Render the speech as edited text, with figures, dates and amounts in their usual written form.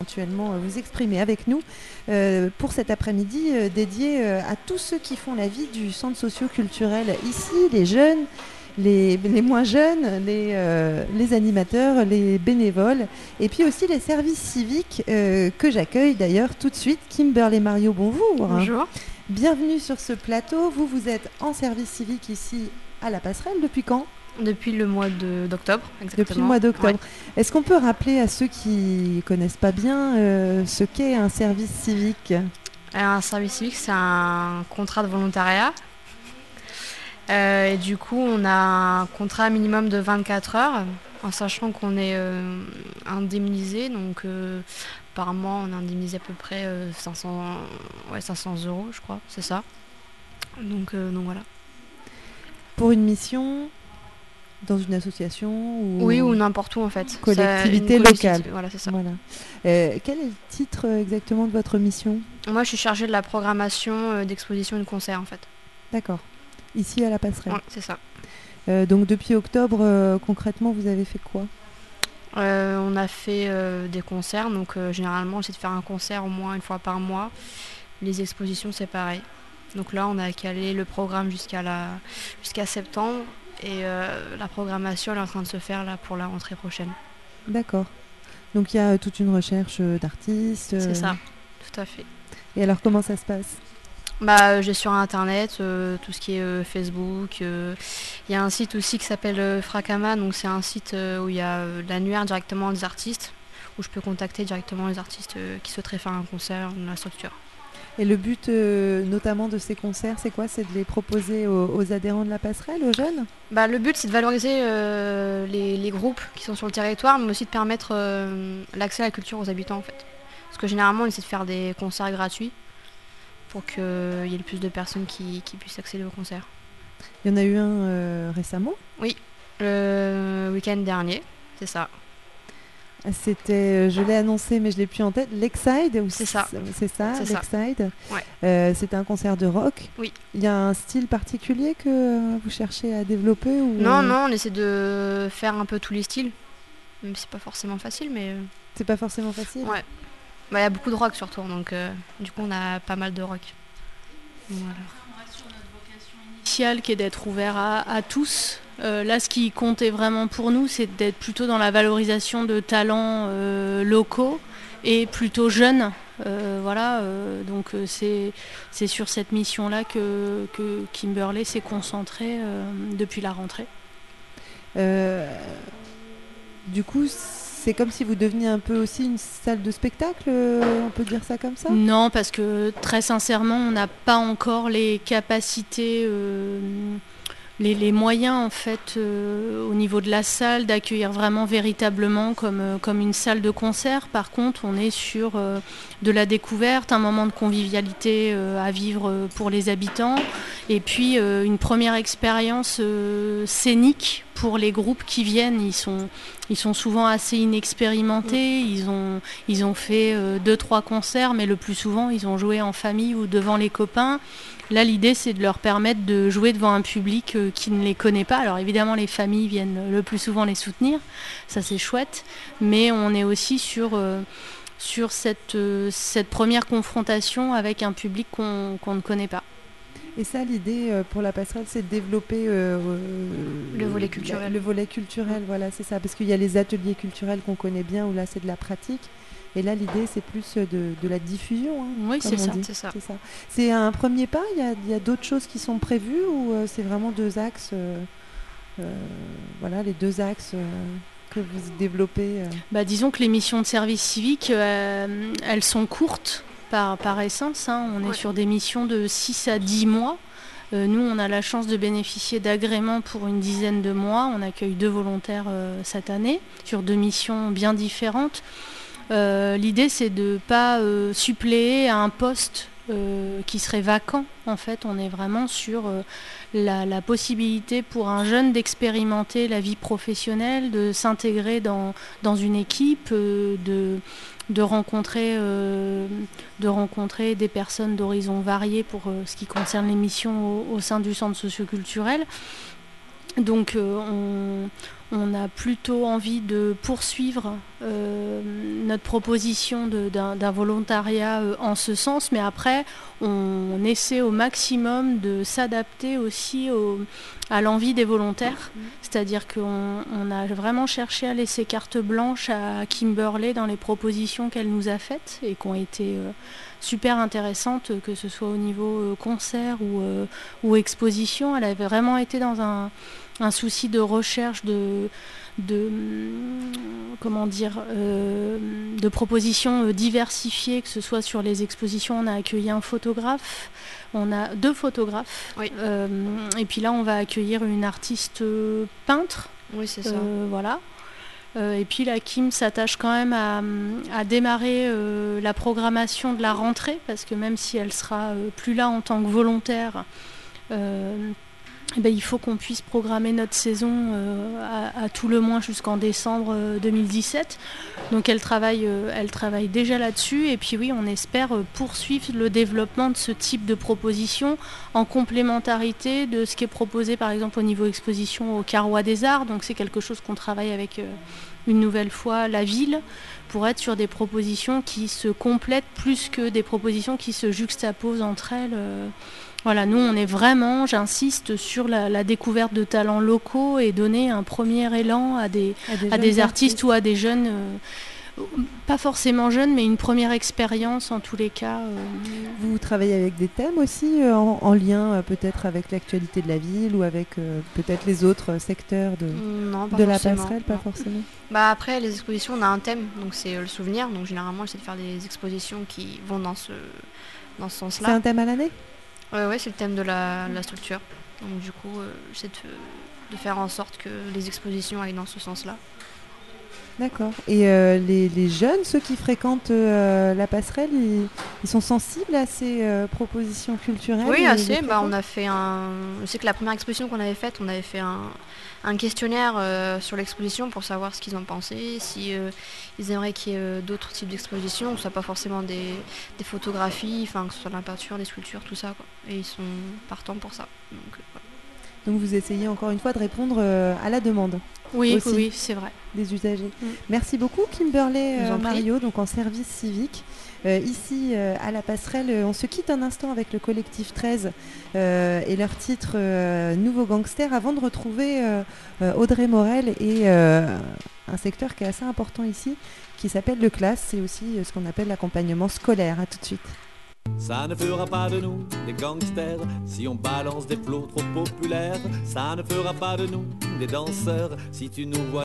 éventuellement vous exprimer avec nous pour cet après-midi dédié à tous ceux qui font la vie du centre socio-culturel ici, les jeunes, les moins jeunes, les animateurs, les bénévoles, et puis aussi les services civiques que j'accueille d'ailleurs tout de suite. Kimberley Mario, bonjour. Bonjour. Bienvenue sur ce plateau. Vous êtes en service civique ici à la Passerelle depuis quand ? Depuis le mois d'octobre, exactement. Depuis le mois d'octobre. Ouais. Est-ce qu'on peut rappeler à ceux qui ne connaissent pas bien ce qu'est un service civique ? Un service civique, c'est un contrat de volontariat. Et du coup, on a un contrat minimum de 24 heures, en sachant qu'on est indemnisé. Donc, par mois, on est indemnisé à peu près 500 €, je crois, c'est ça. Donc voilà. Pour une mission dans une association ou... Oui, ou n'importe où en fait. Collectivité locale. Voilà, c'est ça. Voilà. Quel est le titre exactement de votre mission ? Moi, je suis chargée de la programmation d'expositions et de concerts en fait. D'accord. Ici à la Passerelle. Ouais, c'est ça. Donc depuis octobre, concrètement, vous avez fait quoi ? On a fait des concerts, donc généralement on essaie de faire un concert au moins une fois par mois. Les expositions c'est pareil. Donc là on a calé le programme jusqu'à septembre et la programmation elle est en train de se faire là pour la rentrée prochaine. D'accord. Donc il y a toute une recherche d'artistes. C'est ça, tout à fait. Et alors comment ça se passe ? J'ai sur internet tout ce qui est Facebook. Il y a un site aussi qui s'appelle Fracama, donc c'est un site où il y a l'annuaire directement des artistes, où je peux contacter directement les artistes qui souhaiteraient faire un concert dans la structure. Et le but notamment de ces concerts, c'est quoi ? C'est de les proposer aux adhérents de la Passerelle, aux jeunes ? Le but c'est de valoriser les groupes qui sont sur le territoire, mais aussi de permettre l'accès à la culture aux habitants en fait. Parce que généralement on essaie de faire des concerts gratuits, pour qu'il y ait le plus de personnes qui puissent accéder au concert. Il y en a eu un récemment ? Oui, le week-end dernier, c'est ça. C'était, je l'ai annoncé mais je ne l'ai plus en tête, Lakeside. C'est ça. C'est ça, c'est Lakeside. Ouais. C'était un concert de rock. Oui. Il y a un style particulier que vous cherchez à développer ou... Non, on essaie de faire un peu tous les styles. Même si c'est pas forcément facile, mais... C'est pas forcément facile ? Ouais. Il y a beaucoup de rock surtout, donc du coup on a pas mal de rock. Voilà. On reste sur notre vocation initiale qui est d'être ouvert à tous. Là, ce qui comptait vraiment pour nous, c'est d'être plutôt dans la valorisation de talents locaux et plutôt jeunes. Donc c'est sur cette mission-là que Kimberley s'est concentrée depuis la rentrée. Du coup, c'est comme si vous deveniez un peu aussi une salle de spectacle, on peut dire ça comme ça ? Non, parce que très sincèrement, on n'a pas encore les capacités, les moyens en fait, au niveau de la salle, d'accueillir vraiment véritablement comme une salle de concert. Par contre, on est sur de la découverte, un moment de convivialité à vivre pour les habitants, et puis une première expérience scénique pour les groupes qui viennent. Ils sont souvent assez inexpérimentés, ils ont fait 2-3 concerts, mais le plus souvent ils ont joué en famille ou devant les copains. Là, l'idée, c'est de leur permettre de jouer devant un public qui ne les connaît pas. Alors évidemment, les familles viennent le plus souvent les soutenir, ça c'est chouette, mais on est aussi sur cette première confrontation avec un public qu'on ne connaît pas. Et ça, l'idée pour la Passerelle, c'est de développer le volet culturel. Le volet culturel, voilà, c'est ça. Parce qu'il y a les ateliers culturels qu'on connaît bien, où là, c'est de la pratique. Et là, l'idée, c'est plus de la diffusion. Oui, c'est ça. C'est un premier pas. Il y a d'autres choses qui sont prévues ou c'est vraiment deux axes les deux axes que vous développez Disons que les missions de service civique, elles sont courtes par essence. On est sur des missions de 6 à 10 mois. Nous, on a la chance de bénéficier d'agréments pour une dizaine de mois. On accueille 2 volontaires cette année sur 2 missions bien différentes. L'idée, c'est de ne pas suppléer à un poste qui serait vacant. En fait, on est vraiment sur la possibilité pour un jeune d'expérimenter la vie professionnelle, de s'intégrer dans une équipe, de rencontrer des personnes d'horizons variés pour ce qui concerne les missions au sein du centre socioculturel. Donc On a plutôt envie de poursuivre notre proposition d'un volontariat en ce sens, mais après, on essaie au maximum de s'adapter aussi à l'envie des volontaires. C'est-à-dire qu'on a vraiment cherché à laisser carte blanche à Kimberley dans les propositions qu'elle nous a faites et qui ont été super intéressantes, que ce soit au niveau concert ou exposition. Elle avait vraiment été dans un souci de recherche de propositions diversifiées, que ce soit sur les expositions. On a accueilli un photographe, on a 2 photographes, oui. Et puis là on va accueillir une artiste peintre. Oui, c'est ça. Voilà. Et puis la Kim s'attache quand même à démarrer la programmation de la rentrée, parce que même si elle sera plus là en tant que volontaire, il faut qu'on puisse programmer notre saison à tout le moins jusqu'en décembre 2017. Donc elle travaille déjà là-dessus. Et puis oui, on espère poursuivre le développement de ce type de proposition en complémentarité de ce qui est proposé par exemple au niveau exposition au Carrois des Arts. Donc c'est quelque chose qu'on travaille avec une nouvelle fois la ville pour être sur des propositions qui se complètent plus que des propositions qui se juxtaposent entre elles. Voilà, nous on est vraiment, j'insiste, sur la découverte de talents locaux et donner un premier élan à des artistes ou à des jeunes, pas forcément jeunes, mais une première expérience en tous les cas. Vous travaillez avec des thèmes aussi en lien peut-être avec l'actualité de la ville ou avec peut-être les autres secteurs de la passerelle, pas forcément. Bah après les expositions, on a un thème, donc c'est le souvenir. Donc généralement j'essaie de faire des expositions qui vont dans ce sens-là. C'est un thème à l'année ? Ouais, c'est le thème de la structure. Donc du coup, j'essaie de faire en sorte que les expositions aillent dans ce sens-là. D'accord. Et les jeunes, ceux qui fréquentent la passerelle, ils sont sensibles à ces propositions culturelles ? Oui, assez. On a fait je sais que la première exposition qu'on avait faite, on avait fait un questionnaire sur l'exposition pour savoir ce qu'ils en pensaient, si ils aimeraient qu'il y ait d'autres types d'expositions, que ce soit pas forcément des photographies, enfin que ce soit de la peinture, des sculptures, tout ça, quoi. Et ils sont partants pour ça. Donc, voilà. Donc vous essayez encore une fois de répondre à la demande. Oui, c'est vrai. Des usagers. Merci beaucoup Kimberley Mario, donc en service civique. Ici à la passerelle, on se quitte un instant avec le collectif 13 et leur titre Nouveau Gangster avant de retrouver Audrey Morel et un secteur qui est assez important ici qui s'appelle le CLAS. C'est aussi ce qu'on appelle l'accompagnement scolaire. À tout de suite. Ça ne fera pas de nous des gangsters si on balance des flots trop populaires. Ça ne fera pas de nous des danseurs si tu nous vois